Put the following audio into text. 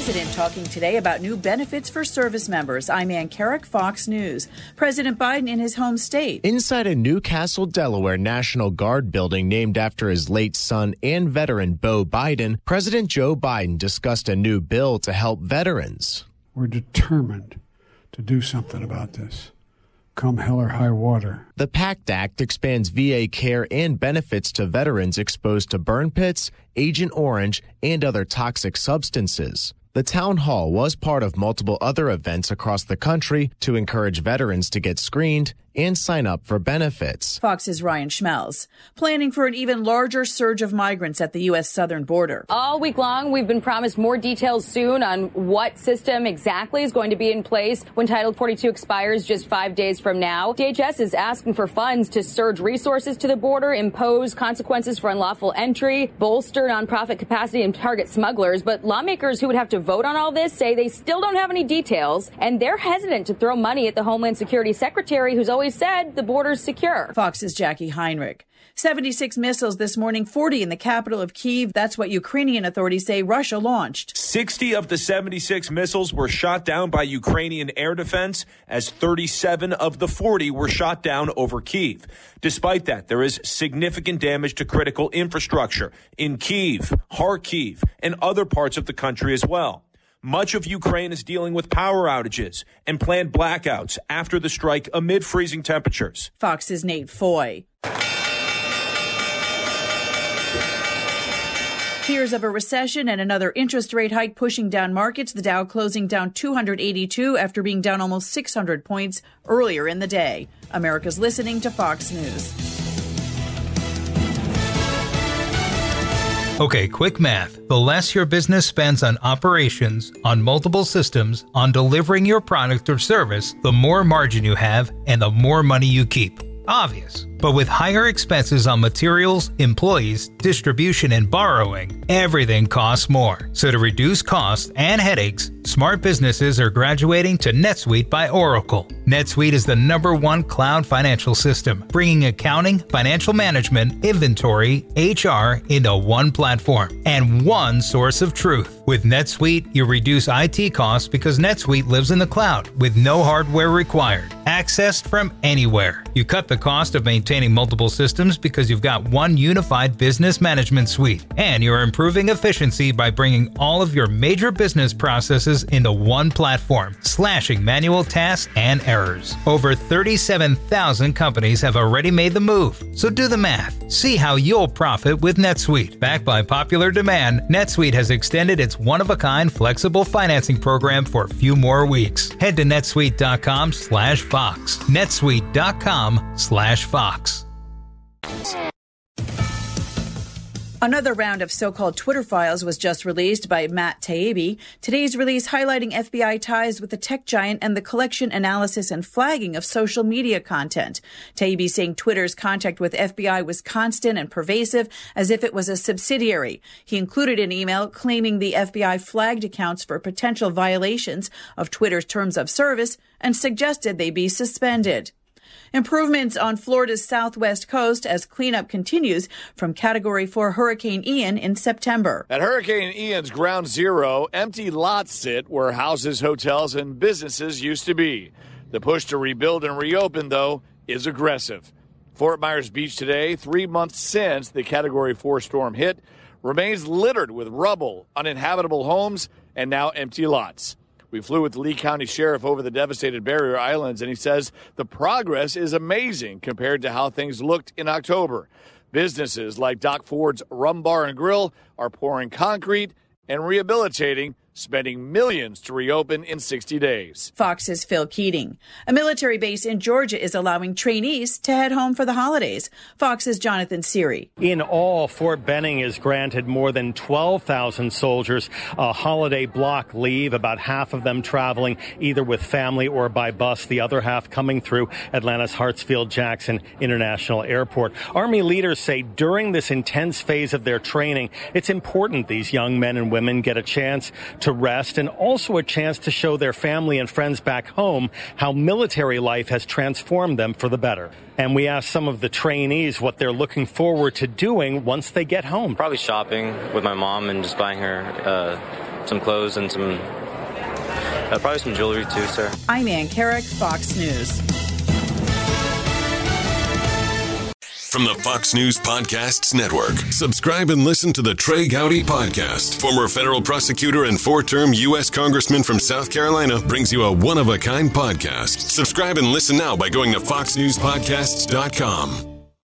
president talking today about new benefits for service members. I'm Ann Carrick, Fox News. President Biden in his home state. Inside a Newcastle, Delaware National Guard building named after his late son and veteran Beau Biden, President Joe Biden discussed a new bill to help veterans. We're determined to do something about this, come hell or high water. The PACT Act expands VA care and benefits to veterans exposed to burn pits, Agent Orange, and other toxic substances. The town hall was part of multiple other events across the country to encourage veterans to get screened and sign up for benefits. Fox's Ryan Schmelz. Planning for an even larger surge of migrants at the U.S. southern border. All week long, we've been promised more details soon on what system exactly is going to be in place when Title 42 expires just 5 days from now. DHS is asking for funds to surge resources to the border, impose consequences for unlawful entry, bolster nonprofit capacity, and target smugglers. But lawmakers who would have to vote on all this say they still don't have any details, and they're hesitant to throw money at the Homeland Security Secretary, who's always said the border's secure. Fox's Jackie Heinrich. 76 missiles this morning, 40 in the capital of Kyiv. That's what Ukrainian authorities say Russia launched. 60 of the 76 missiles were shot down by Ukrainian air defense, as 37 of the 40 were shot down over Kyiv. Despite that, there is significant damage to critical infrastructure in Kyiv, Kharkiv, and other parts of the country as well. Much of Ukraine is dealing with power outages and planned blackouts after the strike amid freezing temperatures. Fox's Nate Foy. Fears of a recession and another interest rate hike pushing down markets. The Dow closing down 282 after being down almost 600 points earlier in the day. America's listening to Fox News. Okay, quick math. The less your business spends on operations, on multiple systems, on delivering your product or service, the more margin you have and the more money you keep. Obvious. But with higher expenses on materials, employees, distribution, and borrowing, everything costs more. So to reduce costs and headaches, smart businesses are graduating to NetSuite by Oracle. NetSuite is the #1 cloud financial system, bringing accounting, financial management, inventory, HR into one platform and one source of truth. With NetSuite, you reduce IT costs because NetSuite lives in the cloud with no hardware required, accessed from anywhere. You cut the cost of maintaining multiple systems because you've got one unified business management suite, and you're improving efficiency by bringing all of your major business processes into one platform, slashing manual tasks and errors. Over 37,000 companies have already made the move, so do the math. See how you'll profit with NetSuite. Backed by popular demand, NetSuite has extended its one-of-a-kind flexible financing program for a few more weeks. Head to netsuite.com/Fox. netsuite.com/Fox. Another round of so-called Twitter files was just released by Matt Taibbi. Today's release highlighting FBI ties with the tech giant and the collection, analysis, and flagging of social media content. Taibbi saying Twitter's contact with FBI was constant and pervasive, as if it was a subsidiary. He included an email claiming the FBI flagged accounts for potential violations of Twitter's terms of service and suggested they be suspended. Improvements on Florida's southwest coast as cleanup continues from Category 4 Hurricane Ian in September. At Hurricane Ian's ground zero, empty lots sit where houses, hotels, and businesses used to be. The push to rebuild and reopen, though, is aggressive. Fort Myers Beach today, 3 months since the Category 4 storm hit, remains littered with rubble, uninhabitable homes, and now empty lots. We flew with the Lee County Sheriff over the devastated barrier islands, and he says the progress is amazing compared to how things looked in October. Businesses like Doc Ford's Rum Bar and Grill are pouring concrete and rehabilitating, spending millions to reopen in 60 days. Fox's Phil Keating. A military base in Georgia is allowing trainees to head home for the holidays. Fox's Jonathan Seary. In all, Fort Benning has granted more than 12,000 soldiers a holiday block leave, about half of them traveling either with family or by bus, the other half coming through Atlanta's Hartsfield-Jackson International Airport. Army leaders say during this intense phase of their training, it's important these young men and women get a chance to rest and also a chance to show their family and friends back home how military life has transformed them for the better. And we asked some of the trainees what they're looking forward to doing once they get home. Probably shopping with my mom and just buying her some clothes and some probably some jewelry too, sir. I'm Ann Carrick, Fox News. From the Fox News Podcasts Network, subscribe and listen to the Trey Gowdy Podcast. Former federal prosecutor and 4-term U.S. Congressman from South Carolina brings you a one-of-a-kind podcast. Subscribe and listen now by going to foxnewspodcasts.com.